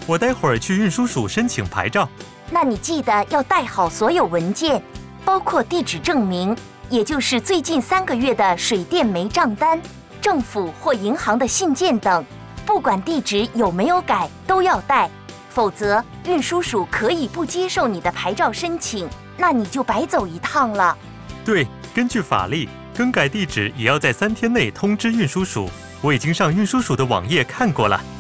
我待会儿去运输署申请牌照。 那你记得要带好所有文件，包括地址证明，也就是最近3个月的水电煤账单、政府或银行的信件等，不管地址有没有改，都要带，否则运输署可以不接受你的牌照申请，那你就白走一趟了。 对，根据法令，更改地址也要在3天内通知运输署。我已经上运输署的网页看过了。